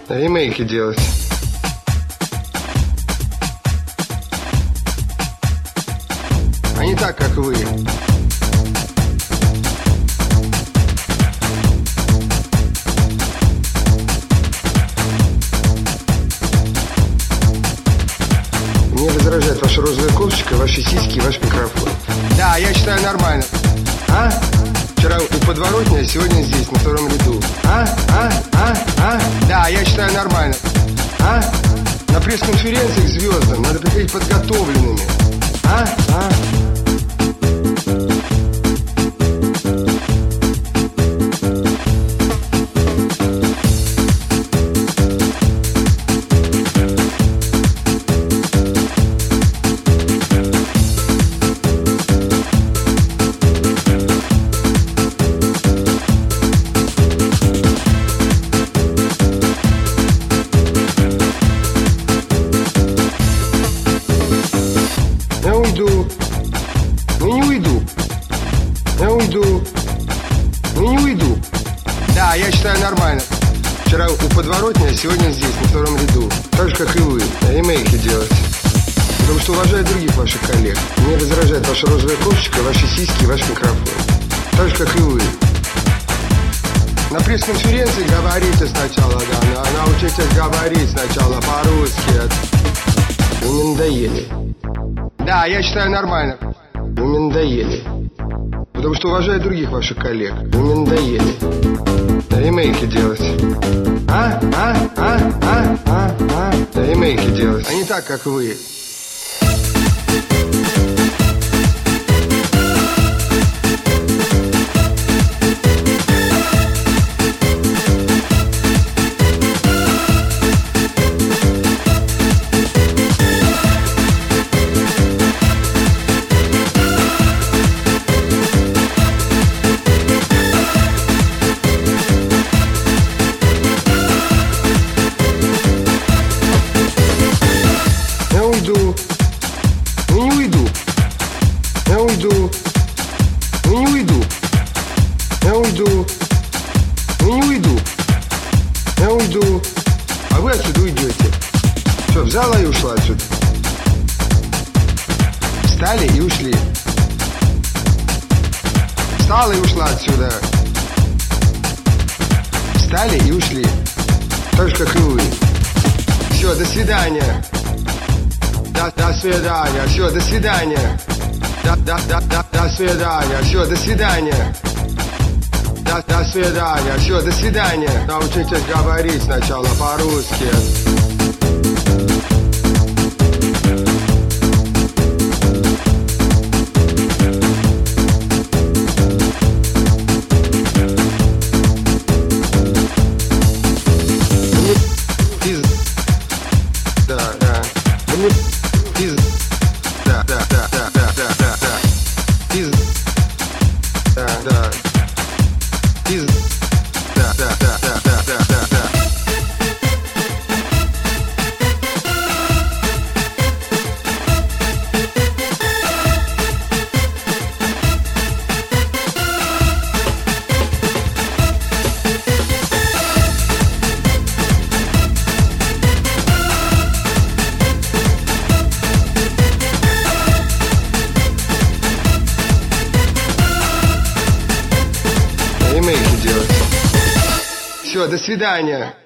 ремейки делать. А не так, как вы. Мне раздражает ваша розовая кофточка, ваши сиськи и ваш микрофон. Да, я считаю нормально. А? Вчера у подворотни, а сегодня здесь, на втором ряду. Да, я считаю нормально. А? На пресс-конференции к звездам надо приходить подготовленными. Я уйду. Но не уйду. Я уйду. Но не уйду. Да, я считаю нормально. Вчера у подворотни, а сегодня здесь, на втором ряду. Так же, как и вы. Ремейки делать. Потому что уважаю других ваших коллег. Мне раздражает ваша розовая кофточка, ваши сиськи и ваш микрофон. Так же, как и вы. На пресс-конференции говорите сначала, да. Научитесь говорить сначала по-русски. Вы мне надоели. Да, я считаю нормально. Вы мне надоели. Потому что уважаю других ваших коллег. Вы мне надоели. Ремейки делать. Ремейки делать. А не так, как вы. Я уйду. Но не уйду. Я уйду. Но не уйду. Я уйду. Но не уйду. Я уйду. А вы отсюда уйдете. Что, взяла и ушла отсюда? Встали и ушли. Встала и ушла отсюда. Встали и ушли. Так же, как и вы. Все, до свидания. До свидания. Все, до свидания. До свидания. Все, до свидания. До свидания. Все, до свидания. Научитесь говорить сначала по-русски. Ремейки делать. Все, до свидания.